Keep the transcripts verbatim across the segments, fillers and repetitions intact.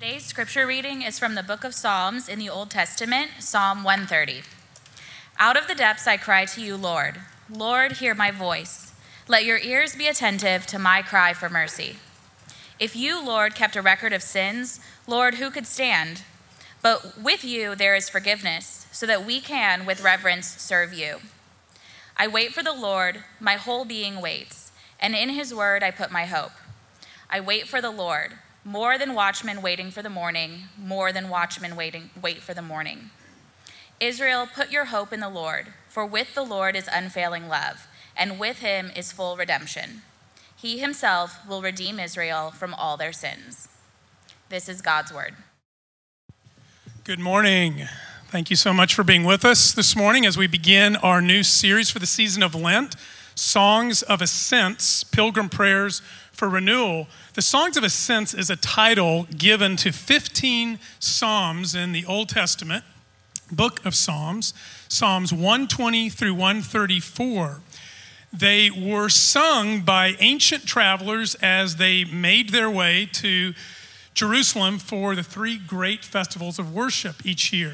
Today's scripture reading is from the book of Psalms in the Old Testament, Psalm one thirty. Out of the depths I cry to you, Lord. Lord, hear my voice. Let your ears be attentive to my cry for mercy. If you, Lord, kept a record of sins, Lord, who could stand? But with you there is forgiveness, so that we can, with reverence, serve you. I wait for the Lord, my whole being waits, and in his word I put my hope. I wait for the Lord, more than watchmen waiting for the morning, more than watchmen waiting wait for the morning. Israel, put your hope in the Lord, for with the Lord is unfailing love, and with him is full redemption. He himself will redeem Israel from all their sins. This is God's word. Good morning. Thank you so much for being with us this morning as we begin our new series for the season of Lent, Songs of Ascents, Pilgrim Prayers for Renewal. The Songs of Ascents is a title given to fifteen Psalms in the Old Testament, book of Psalms, Psalms one twenty through one thirty-four. They were sung by ancient travelers as they made their way to Jerusalem for the three great festivals of worship each year.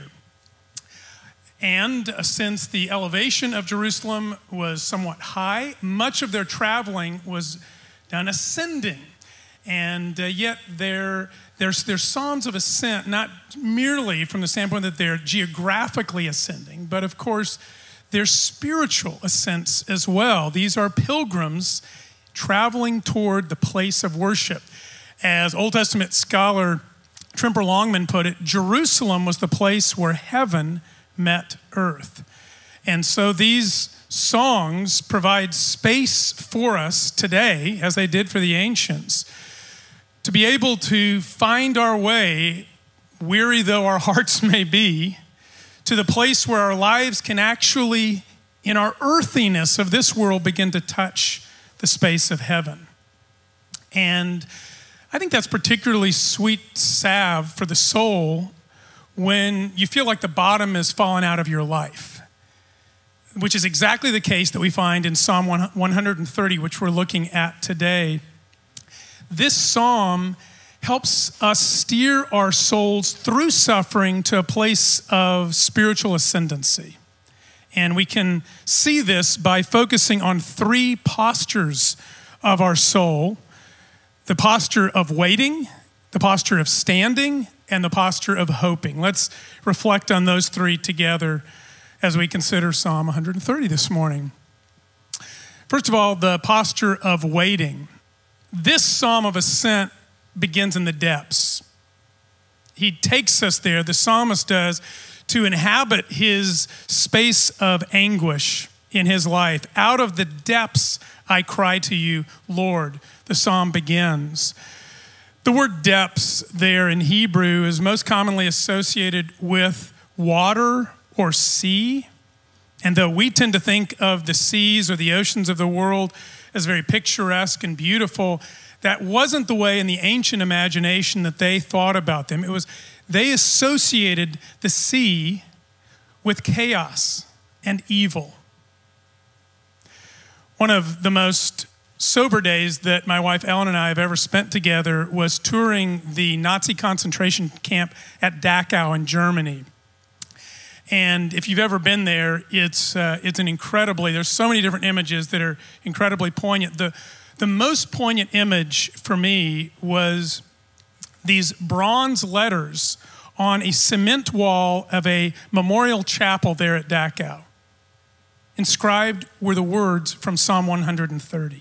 And since the elevation of Jerusalem was somewhat high, much of their traveling was done ascending. And uh, yet they're, they're, they're psalms of ascent, not merely from the standpoint that they're geographically ascending, but of course, they're spiritual ascents as well. These are pilgrims traveling toward the place of worship. As Old Testament scholar Tremper Longman put it, Jerusalem was the place where heaven met earth. And so these songs provide space for us today, as they did for the ancients, to be able to find our way, weary though our hearts may be, to the place where our lives can actually, in our earthiness of this world, begin to touch the space of heaven. And I think that's particularly sweet salve for the soul when you feel like the bottom has fallen out of your life, which is exactly the case that we find in Psalm one thirty, which we're looking at today. This psalm helps us steer our souls through suffering to a place of spiritual ascendancy. And we can see this by focusing on three postures of our soul: the posture of waiting, the posture of standing, and the posture of hoping. Let's reflect on those three together as we consider Psalm one thirty this morning. First of all, the posture of waiting. This psalm of ascent begins in the depths. He takes us there, the psalmist does, to inhabit his space of anguish in his life. Out of the depths I cry to you, Lord, the psalm begins. The word depths there in Hebrew is most commonly associated with water or sea. And though we tend to think of the seas or the oceans of the world as very picturesque and beautiful, that wasn't the way in the ancient imagination that they thought about them. It was, they associated the sea with chaos and evil. One of the most sober days that my wife Ellen and I have ever spent together was touring the Nazi concentration camp at Dachau in Germany. And if you've ever been there, it's uh, it's an incredibly, there's so many different images that are incredibly poignant. The, the most poignant image for me was these bronze letters on a cement wall of a memorial chapel there at Dachau. Inscribed were the words from Psalm one thirty.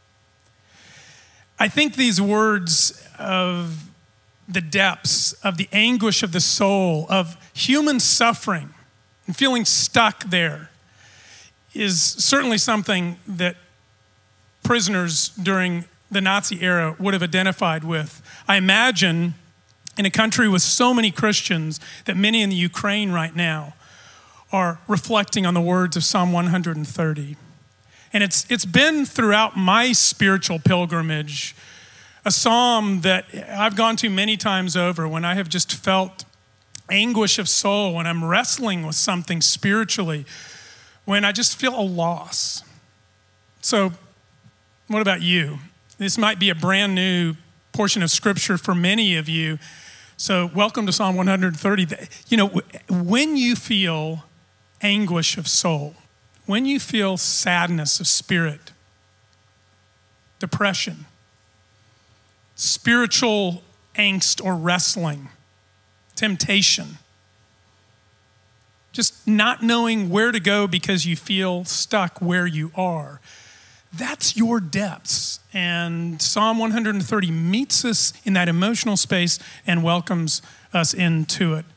I think these words of the depths, of the anguish of the soul, of human suffering and feeling stuck there, is certainly something that prisoners during the Nazi era would have identified with. I imagine in a country with so many Christians that many in the Ukraine right now are reflecting on the words of Psalm one thirty. And it's it's been throughout my spiritual pilgrimage a psalm that I've gone to many times over when I have just felt anguish of soul, when I'm wrestling with something spiritually, when I just feel a loss. So what about you? This might be a brand new portion of scripture for many of you. So welcome to Psalm one thirty. You know, when you feel anguish of soul, when you feel sadness of spirit, depression, spiritual angst or wrestling, temptation, just not knowing where to go because you feel stuck where you are, that's your depths. And Psalm one thirty meets us in that emotional space and welcomes us into it.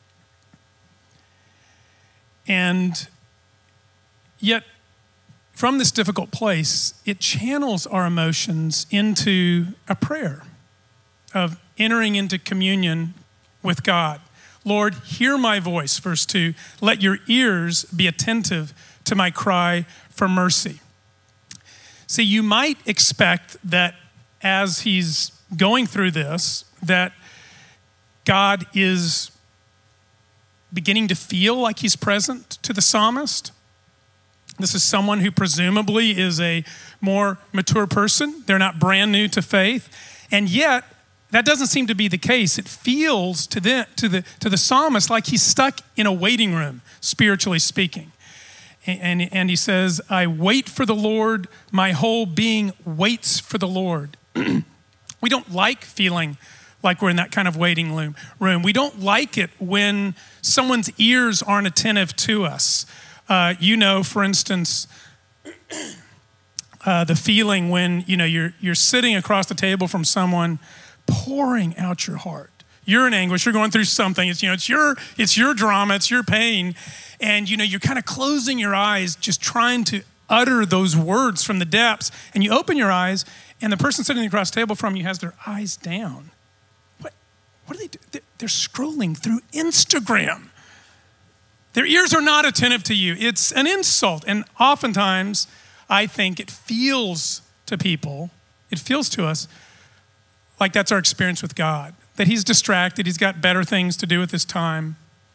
And yet, from this difficult place, it channels our emotions into a prayer of entering into communion with God. Lord, hear my voice, verse two. Let your ears be attentive to my cry for mercy. See, you might expect that as he's going through this, that God is beginning to feel like he's present to the psalmist. This is someone who presumably is a more mature person. They're not brand new to faith. And yet, that doesn't seem to be the case. It feels to the, to the, to the psalmist like he's stuck in a waiting room, spiritually speaking. And, and, and he says, I wait for the Lord. My whole being waits for the Lord. We don't like feeling like we're in that kind of waiting room. We don't like it when someone's ears aren't attentive to us. Uh, you know, for instance, uh, the feeling when, you know, you're you're sitting across the table from someone pouring out your heart. You're in anguish. You're going through something. It's, you know, it's your it's your drama. It's your pain, and you know, you're kind of closing your eyes, just trying to utter those words from the depths. And you open your eyes, and the person sitting across the table from you has their eyes down. What? What are they doing? They're scrolling through Instagram. Their ears are not attentive to you. It's an insult. And oftentimes, I think it feels to people, it feels to us like that's our experience with God, that he's distracted, he's got better things to do with his time.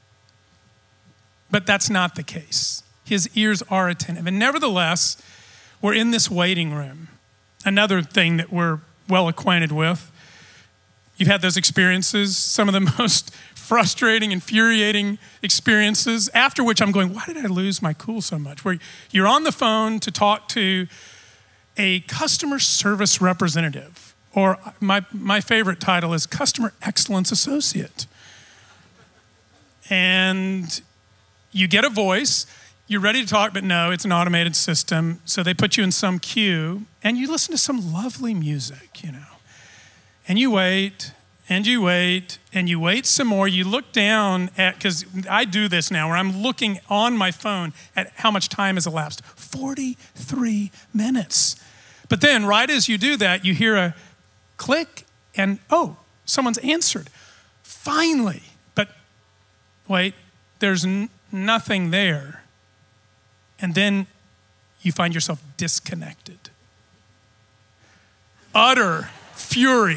But that's not the case. His ears are attentive. And nevertheless, we're in this waiting room. Another thing that we're well acquainted with. You've had those experiences, some of the most frustrating, infuriating experiences, after which I'm going, why did I lose my cool so much? Where you're on the phone to talk to a customer service representative, or my, my favorite title is Customer Excellence Associate. And you get a voice, you're ready to talk, but no, it's an automated system. So they put you in some queue, and you listen to some lovely music, you know. And you wait, and you wait, and you wait some more. You look down at, because I do this now, where I'm looking on my phone at how much time has elapsed. forty-three minutes. But then, right as you do that, you hear a click, and oh, someone's answered. Finally. But wait, there's n- nothing there. And then you find yourself disconnected. Utter fury.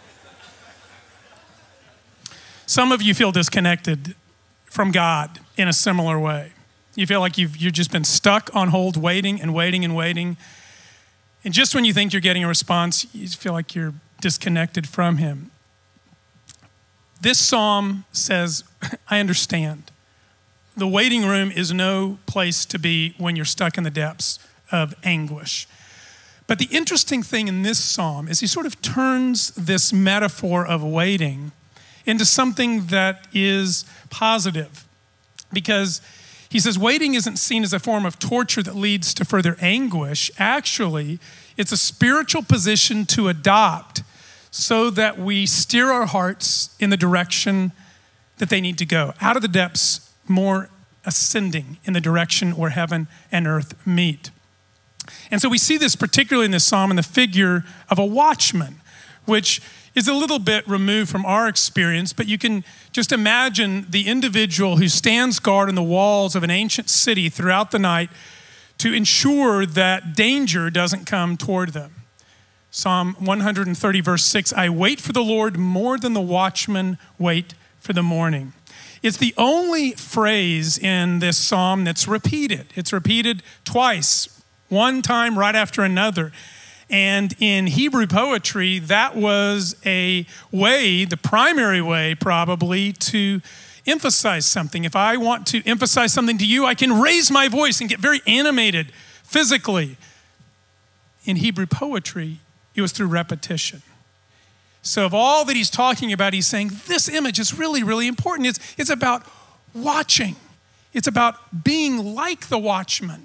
Some of you feel disconnected from God in a similar way. You feel like you've you've just been stuck on hold, waiting and waiting and waiting. And just when you think you're getting a response, you feel like you're disconnected from him. This psalm says, I understand. The waiting room is no place to be when you're stuck in the depths of anguish. But the interesting thing in this psalm is he sort of turns this metaphor of waiting into something that is positive. Because he says waiting isn't seen as a form of torture that leads to further anguish. Actually, it's a spiritual position to adopt so that we steer our hearts in the direction that they need to go, out of the depths, more ascending in the direction where heaven and earth meet. And so we see this particularly in this psalm in the figure of a watchman, which is a little bit removed from our experience, but you can just imagine the individual who stands guard on the walls of an ancient city throughout the night to ensure that danger doesn't come toward them. Psalm one thirty, verse six, I wait for the Lord more than the watchmen wait for the morning. It's the only phrase in this psalm that's repeated. It's repeated twice, one time right after another. And in Hebrew poetry, that was a way, the primary way probably, to emphasize something. If I want to emphasize something to you, I can raise my voice and get very animated physically. In Hebrew poetry, it was through repetition. So of all that he's talking about, he's saying this image is really, really important. It's, it's about watching. It's about being like the watchman.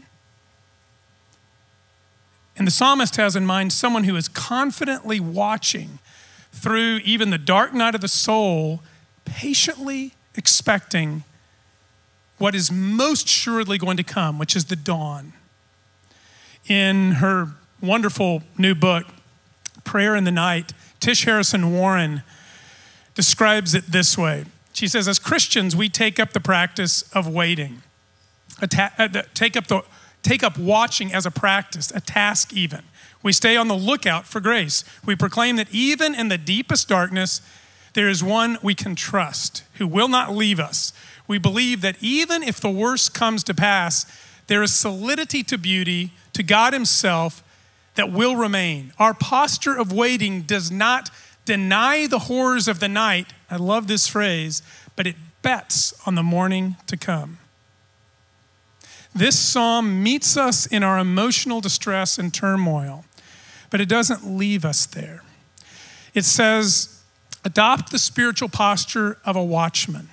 And the psalmist has in mind someone who is confidently watching through even the dark night of the soul, patiently expecting what is most surely going to come, which is the dawn. In her wonderful new book, Prayer in the Night, Tish Harrison Warren describes it this way. She says, as Christians, we take up the practice of waiting, Atta- take up the take up watching as a practice, a task even. We stay on the lookout for grace. We proclaim that even in the deepest darkness, there is one we can trust who will not leave us. We believe that even if the worst comes to pass, there is solidity to beauty, to God himself, that will remain. Our posture of waiting does not deny the horrors of the night. I love this phrase, but it bets on the morning to come. This psalm meets us in our emotional distress and turmoil, but it doesn't leave us there. It says, adopt the spiritual posture of a watchman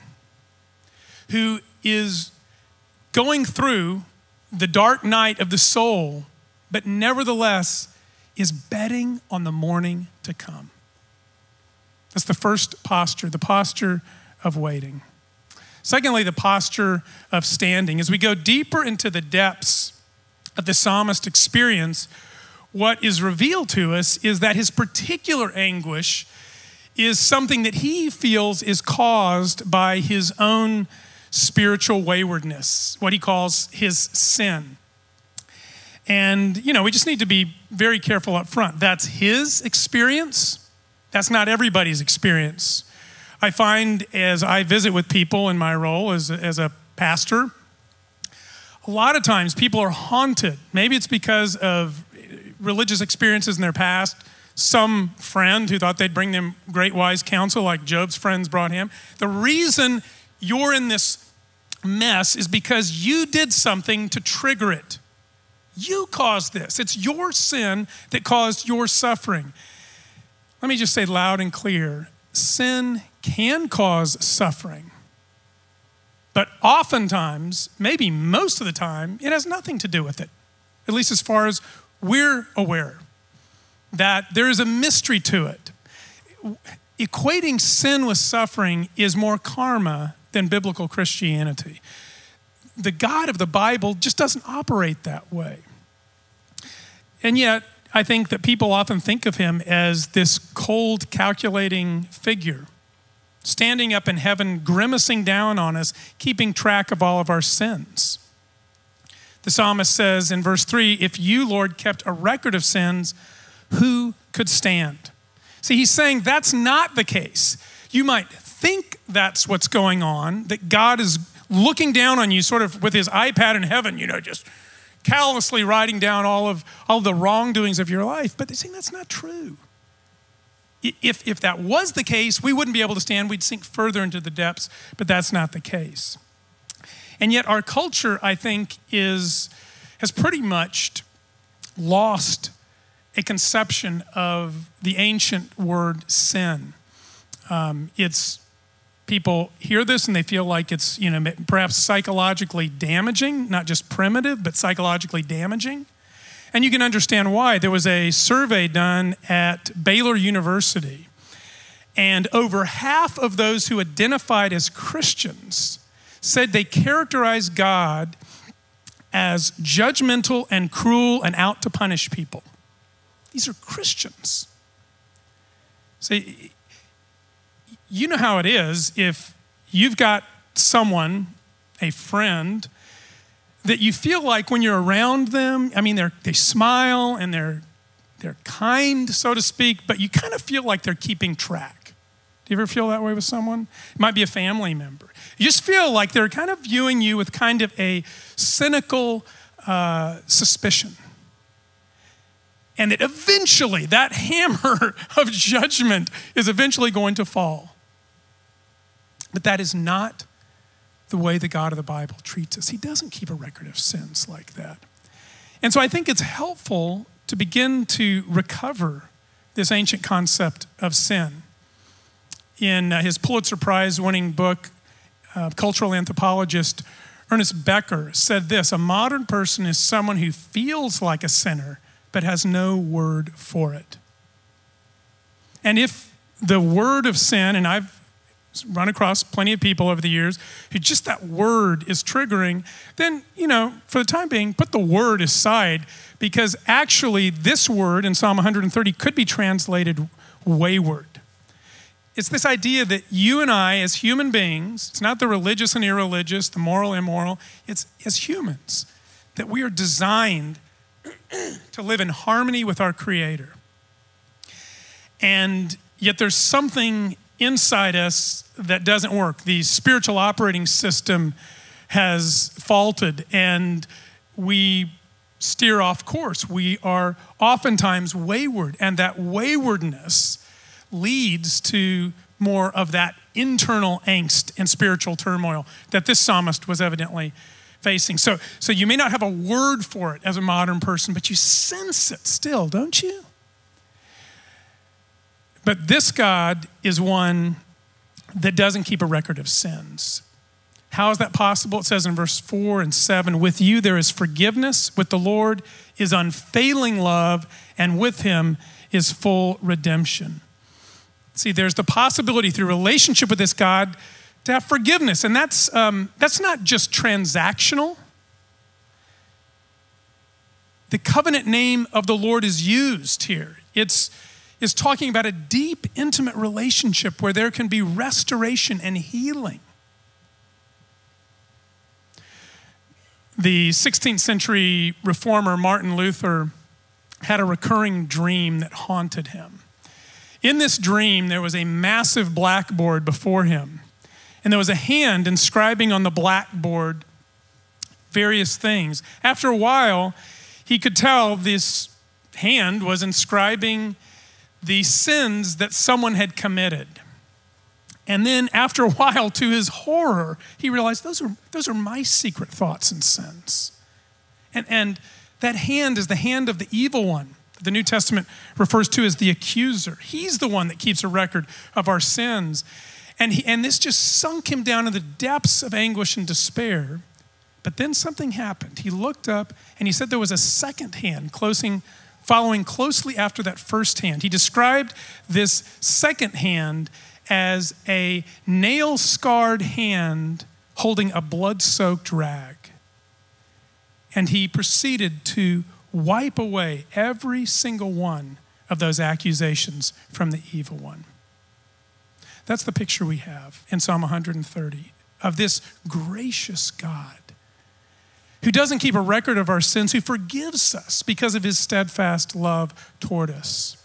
who is going through the dark night of the soul, but nevertheless is betting on the morning to come. That's the first posture, the posture of waiting. Secondly, the posture of standing. As we go deeper into the depths of the psalmist's experience, what is revealed to us is that his particular anguish is something that he feels is caused by his own spiritual waywardness, what he calls his sin. And, you know, we just need to be very careful up front. That's his experience. That's not everybody's experience. I find as I visit with people in my role as a, as a pastor, a lot of times people are haunted. Maybe it's because of religious experiences in their past. Some friend who thought they'd bring them great wise counsel like Job's friends brought him. The reason you're in this mess is because you did something to trigger it. You caused this. It's your sin that caused your suffering. Let me just say loud and clear, sin can cause suffering. But oftentimes, maybe most of the time, it has nothing to do with it. At least as far as we're aware. That there is a mystery to it. Equating sin with suffering is more karma than biblical Christianity. The God of the Bible just doesn't operate that way. And yet, I think that people often think of him as this cold, calculating figure, standing up in heaven, grimacing down on us, keeping track of all of our sins. The psalmist says in verse three, if you, Lord, kept a record of sins, who could stand? See, he's saying that's not the case. You might think that's what's going on, that God is looking down on you sort of with his iPad in heaven, you know, just callously writing down all of all of the wrongdoings of your life. But they're saying that's not true. If, if that was the case, we wouldn't be able to stand. We'd sink further into the depths, but that's not the case. And yet our culture, I think, is has pretty much lost a conception of the ancient word sin. Um, it's people hear this and they feel like it's, you know, perhaps psychologically damaging, not just primitive, but psychologically damaging. And you can understand why. There was a survey done at Baylor University, and over half of those who identified as Christians said they characterize God as judgmental and cruel and out to punish people. These are Christians. See, you know how it is if you've got someone, a friend, that you feel like when you're around them, I mean, they're, they smile and they're, they're kind, so to speak, but you kind of feel like they're keeping track. Do you ever feel that way with someone? It might be a family member. You just feel like they're kind of viewing you with kind of a cynical uh, suspicion. and that eventually that hammer of judgment is eventually going to fall. But that is not the way the God of the Bible treats us. He doesn't keep a record of sins like that. And so I think it's helpful to begin to recover this ancient concept of sin. In uh, his Pulitzer Prize winning book, uh, cultural anthropologist Ernest Becker said this: a modern person is someone who feels like a sinner but has no word for it. And if the word of sin, and I've run across plenty of people over the years who just that word is triggering, then, you know, for the time being, put the word aside, because actually this word in Psalm one thirty could be translated wayward. It's this idea that you and I as human beings, it's not the religious and irreligious, the moral, immoral, it's as humans, that we are designed to live in harmony with our Creator. And yet there's something inside us that doesn't work. The spiritual operating system has faulted and we steer off course. We are oftentimes wayward, and that waywardness leads to more of that internal angst and spiritual turmoil that this psalmist was evidently facing. So, so you may not have a word for it as a modern person, but you sense it still, don't you? But this God is one that doesn't keep a record of sins. How is that possible? It says in verse four and seven, with you there is forgiveness, with the Lord is unfailing love, and with him is full redemption. See, there's the possibility through relationship with this God to have forgiveness. And that's, um, that's not just transactional. The covenant name of the Lord is used here. It's, it's talking about a deep, intimate relationship where there can be restoration and healing. The sixteenth century reformer Martin Luther had a recurring dream that haunted him. In this dream, there was a massive blackboard before him, and there was a hand inscribing on the blackboard various things. After a while, he could tell this hand was inscribing the sins that someone had committed. And then after a while, to his horror, he realized those are, those are my secret thoughts and sins. And, and that hand is the hand of the evil one. The New Testament refers to as the accuser. He's the one that keeps a record of our sins. And, he, and this just sunk him down in the depths of anguish and despair. But then something happened. He looked up and he said there was a second hand closing, following closely after that first hand. He described this second hand as a nail-scarred hand holding a blood-soaked rag. And he proceeded to wipe away every single one of those accusations from the evil one. That's the picture we have in Psalm one thirty of this gracious God who doesn't keep a record of our sins, who forgives us because of his steadfast love toward us.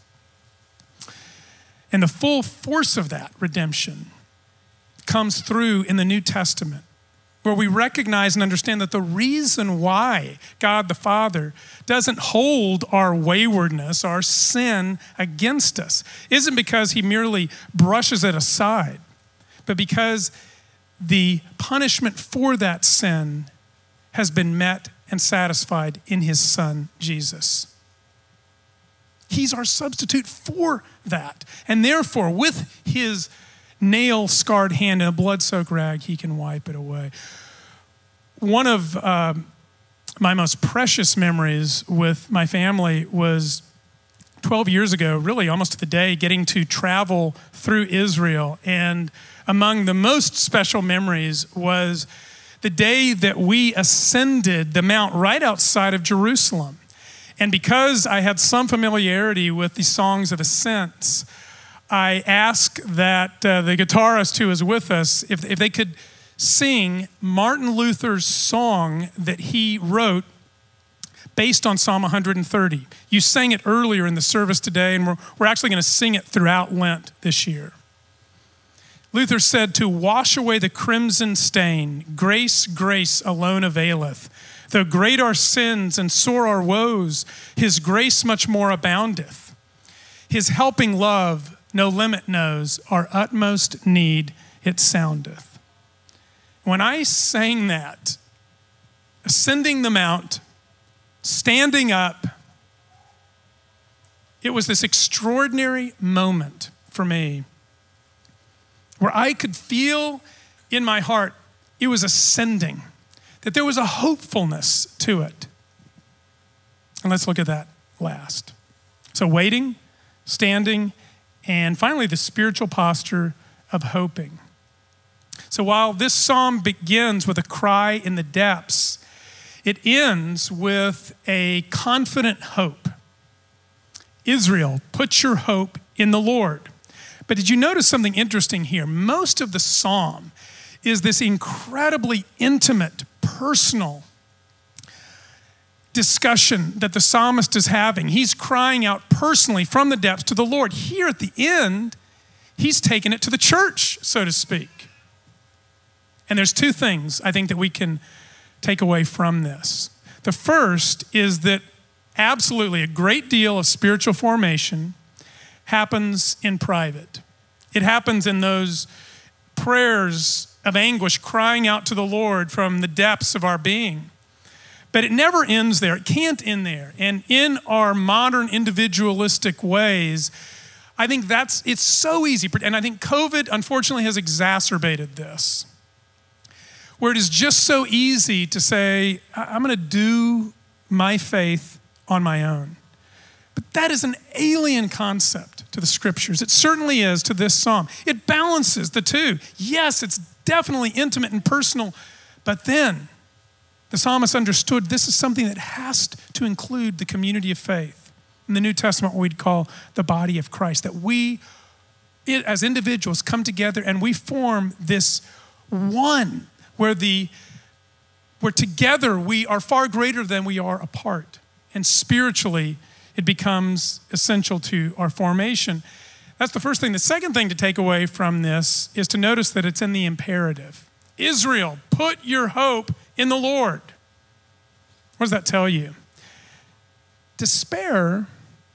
And the full force of that redemption comes through in the New Testament, where we recognize and understand that the reason why God the Father doesn't hold our waywardness, our sin against us, isn't because he merely brushes it aside, but because the punishment for that sin has been met and satisfied in his Son, Jesus. He's our substitute for that. And therefore, with his nail-scarred hand and a blood-soaked rag, he can wipe it away. One of uh, my most precious memories with my family was twelve years ago, really almost to the day, getting to travel through Israel. And among the most special memories was the day that we ascended the mount right outside of Jerusalem. And because I had some familiarity with the songs of ascents, I asked that uh, the guitarist who was with us, if, if they could sing Martin Luther's song that he wrote based on Psalm one thirty. You sang it earlier in the service today, and we're, we're actually going to sing it throughout Lent this year. Luther said, to wash away the crimson stain, grace, grace alone availeth. Though great our sins and sore our woes, his grace much more aboundeth. His helping love no limit knows, our utmost need it soundeth. When I sang that, ascending the mount, standing up, it was this extraordinary moment for me where I could feel in my heart it was ascending, that there was a hopefulness to it. And let's look at that last. So waiting, standing, and finally the spiritual posture of hoping. So while this psalm begins with a cry in the depths, it ends with a confident hope. Israel, put your hope in the Lord. But did you notice something interesting here? Most of the psalm is this incredibly intimate, personal discussion that the psalmist is having. He's crying out personally from the depths to the Lord. Here at the end, he's taken it to the church, so to speak. And there's two things I think that we can take away from this. The first is that absolutely a great deal of spiritual formation happens in private. It happens in those prayers of anguish crying out to the Lord from the depths of our being. But it never ends there. It can't end there. And in our modern individualistic ways, I think that's, it's so easy. And I think COVID, unfortunately, has exacerbated this, where it is just so easy to say, I'm going to do my faith on my own. But that is an alien concept to the scriptures. It certainly is to this psalm. It balances the two. Yes, it's definitely intimate and personal, but then the psalmist understood this is something that has to include the community of faith. In the New Testament, what we'd call the body of Christ, that we, it, as individuals, come together and we form this one where the where together we are far greater than we are apart. And spiritually, it becomes essential to our formation. That's the first thing. The second thing to take away from this is to notice that it's in the imperative. Israel, put your hope in the Lord. What does that tell you? Despair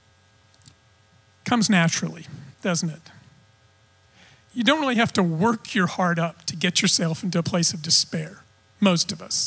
comes naturally, doesn't it? You don't really have to work your heart up to get yourself into a place of despair, most of us.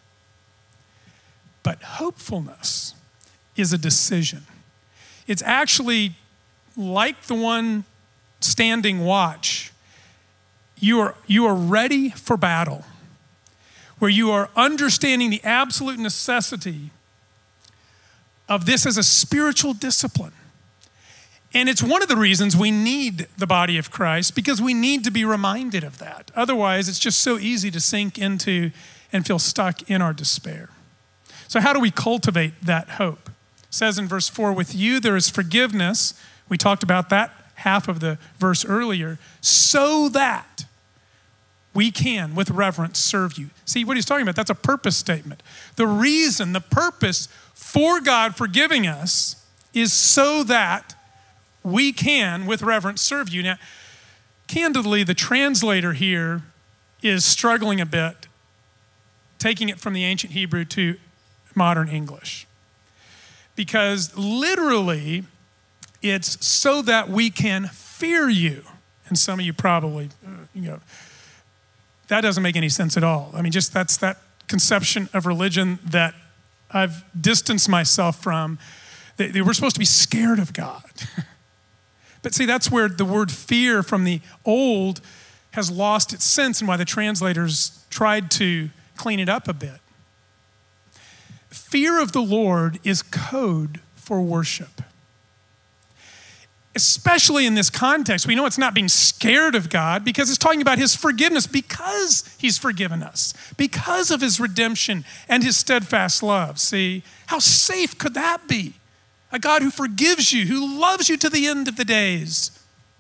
But hopefulness is a decision. It's actually like the one standing watch. You are, you are ready for battle, where you are understanding the absolute necessity of this as a spiritual discipline. And it's one of the reasons we need the body of Christ, because we need to be reminded of that. Otherwise, it's just so easy to sink into and feel stuck in our despair. So how do we cultivate that hope? It says in verse four, with you there is forgiveness. We talked about that half of the verse earlier. So that we can, with reverence, serve you. See what he's talking about? That's a purpose statement. The reason, the purpose for God forgiving us is so that we can, with reverence, serve you. Now, candidly, the translator here is struggling a bit, taking it from the ancient Hebrew to modern English. Because literally, it's so that we can fear you. And some of you probably, you know, that doesn't make any sense at all. I mean, just that's that conception of religion that I've distanced myself from. They, they were supposed to be scared of God. But see, that's where the word fear from the old has lost its sense and why the translators tried to clean it up a bit. Fear of the Lord is code for worship. Especially in this context, we know it's not being scared of God because it's talking about his forgiveness, because he's forgiven us, because of his redemption and his steadfast love. See, how safe could that be? A God who forgives you, who loves you to the end of the days.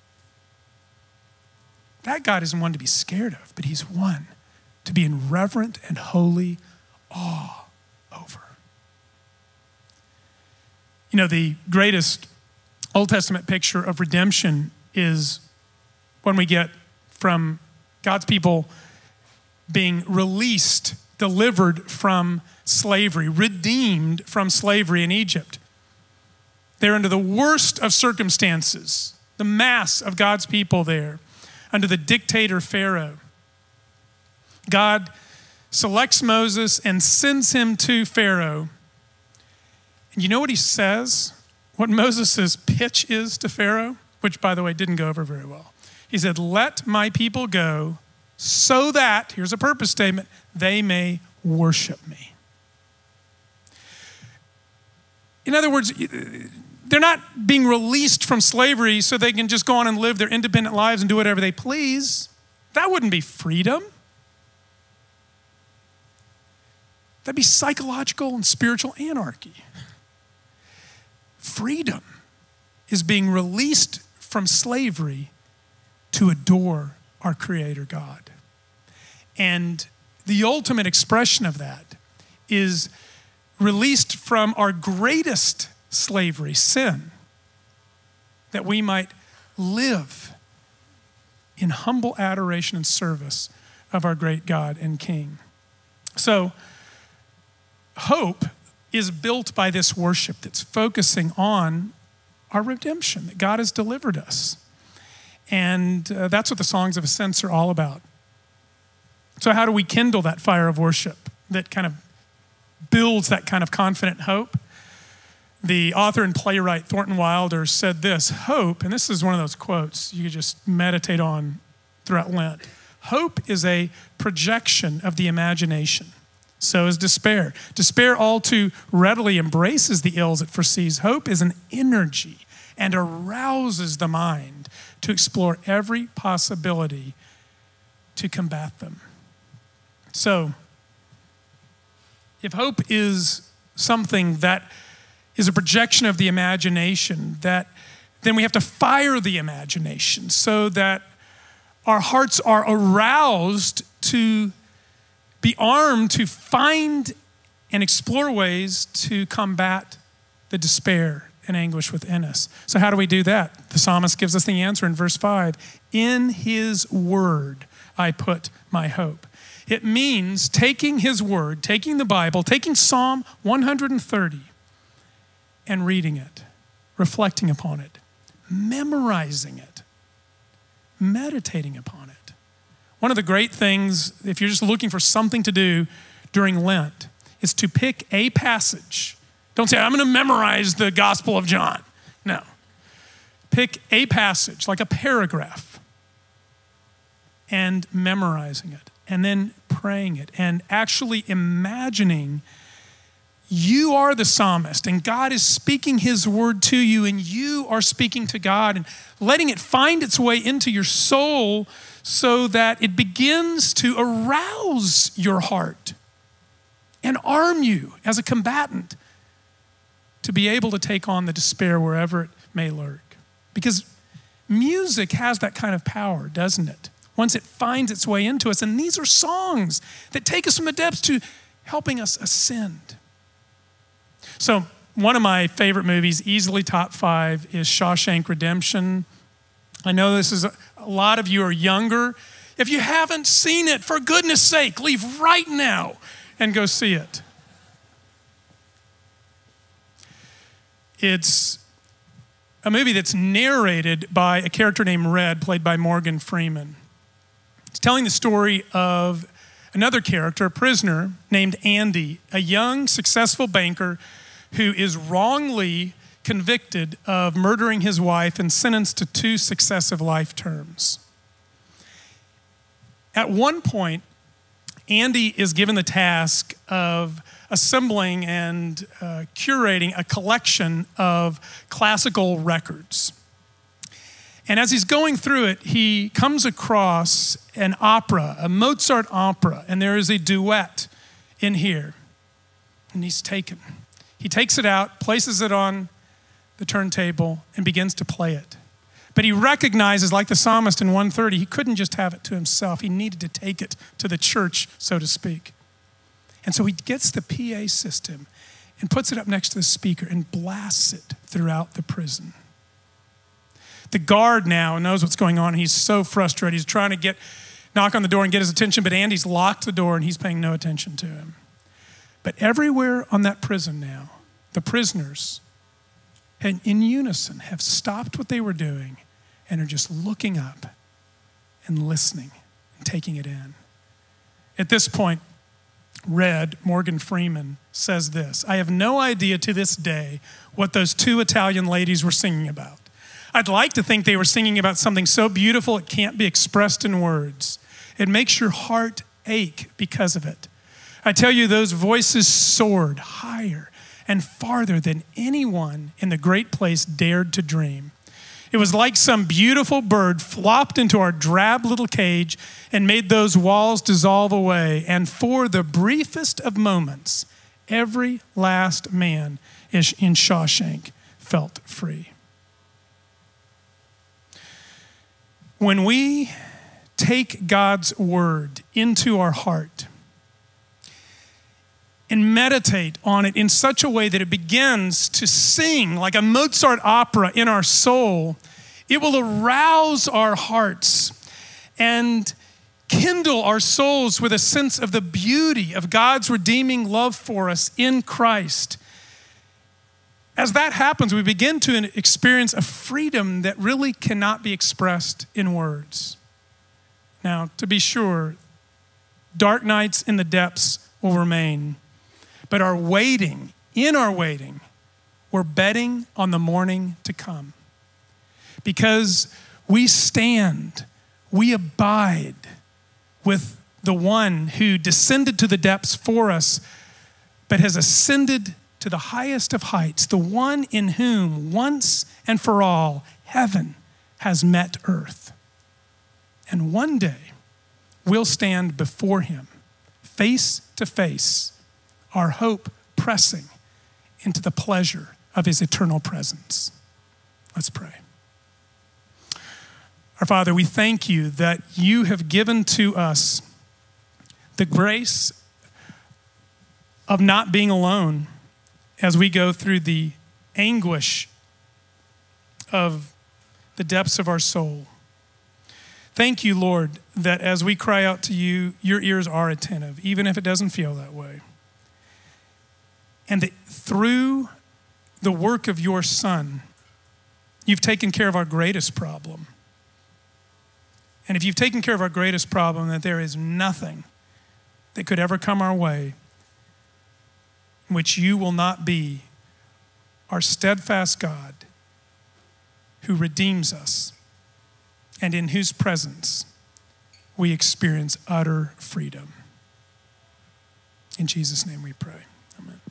That God isn't one to be scared of, but he's one to be in reverent and holy awe over. You know, the greatest Old Testament picture of redemption is one we get from God's people being released delivered from slavery, redeemed from slavery in Egypt. They're under the worst of circumstances, the mass of God's people there, under the dictator Pharaoh. God selects Moses and sends him to Pharaoh. And you know what he says? What Moses' pitch is to Pharaoh, which, by the way, didn't go over very well. He said, let my people go so that, here's a purpose statement, they may worship me. In other words, they're not being released from slavery so they can just go on and live their independent lives and do whatever they please. That wouldn't be freedom. That'd be psychological and spiritual anarchy. Freedom is being released from slavery to adore our Creator God. And the ultimate expression of that is released from our greatest slavery, sin, that we might live in humble adoration and service of our great God and King. So, hope is built by this worship that's focusing on our redemption, that God has delivered us. And uh, that's what the Songs of Ascents are all about. So how do we kindle that fire of worship that kind of builds that kind of confident hope? The author and playwright Thornton Wilder said this, hope, and this is one of those quotes you could just meditate on throughout Lent. Hope is a projection of the imagination. So is despair. Despair all too readily embraces the ills it foresees. Hope is an energy and arouses the mind to explore every possibility to combat them. So, if hope is something that is a projection of the imagination, that then we have to fire the imagination so that our hearts are aroused to be armed to find and explore ways to combat the despair and anguish within us. So how do we do that? The psalmist gives us the answer in verse five. In his word, I put my hope. It means taking his word, taking the Bible, taking Psalm one hundred thirty and reading it, reflecting upon it, memorizing it, meditating upon it. One of the great things, if you're just looking for something to do during Lent, is to pick a passage. Don't say, I'm going to memorize the Gospel of John. No. Pick a passage, like a paragraph, and memorizing it, and then praying it, and actually imagining you are the psalmist, and God is speaking his word to you, and you are speaking to God, and letting it find its way into your soul so that it begins to arouse your heart and arm you as a combatant to be able to take on the despair wherever it may lurk. Because music has that kind of power, doesn't it? Once it finds its way into us. And these are songs that take us from the depths to helping us ascend. So one of my favorite movies, easily top five, is Shawshank Redemption. I know this is a, a lot of you are younger. If you haven't seen it, for goodness sake, leave right now and go see it. It's a movie that's narrated by a character named Red, played by Morgan Freeman. It's telling the story of another character, a prisoner named Andy, a young, successful banker who is wrongly convicted of murdering his wife and sentenced to two successive life terms. At one point, Andy is given the task of assembling and uh, curating a collection of classical records. And as he's going through it, he comes across an opera, a Mozart opera, and there is a duet in here. And he's taken. He takes it out, places it on the turntable, and begins to play it. But he recognizes, like the psalmist in one thirty, he couldn't just have it to himself. He needed to take it to the church, so to speak. And so he gets the P A system and puts it up next to the speaker and blasts it throughout the prison. The guard now knows what's going on. He's so frustrated. He's trying to get knock on the door and get his attention, but Andy's locked the door and he's paying no attention to him. But everywhere on that prison now, the prisoners in unison have stopped what they were doing and are just looking up and listening and taking it in. At this point, Red, Morgan Freeman, says this: I have no idea to this day what those two Italian ladies were singing about. I'd like to think they were singing about something so beautiful it can't be expressed in words. It makes your heart ache because of it. I tell you, those voices soared higher and farther than anyone in the great place dared to dream. It was like some beautiful bird flopped into our drab little cage and made those walls dissolve away. And for the briefest of moments, every last man in Shawshank felt free. When we take God's word into our heart and meditate on it in such a way that it begins to sing like a Mozart opera in our soul, it will arouse our hearts and kindle our souls with a sense of the beauty of God's redeeming love for us in Christ. As that happens, we begin to experience a freedom that really cannot be expressed in words. Now, to be sure, dark nights in the depths will remain. But our waiting, in our waiting, we're betting on the morning to come. Because we stand, we abide with the one who descended to the depths for us, but has ascended to the highest of heights, the one in whom once and for all heaven has met earth. And one day we'll stand before him, face to face, our hope pressing into the pleasure of his eternal presence. Let's pray. Our Father, we thank you that you have given to us the grace of not being alone as we go through the anguish of the depths of our soul. Thank you, Lord, that as we cry out to you, your ears are attentive, even if it doesn't feel that way. And that through the work of your Son, you've taken care of our greatest problem. And if you've taken care of our greatest problem, that there is nothing that could ever come our way in which you will not be our steadfast God who redeems us and in whose presence we experience utter freedom. In Jesus' name we pray. Amen.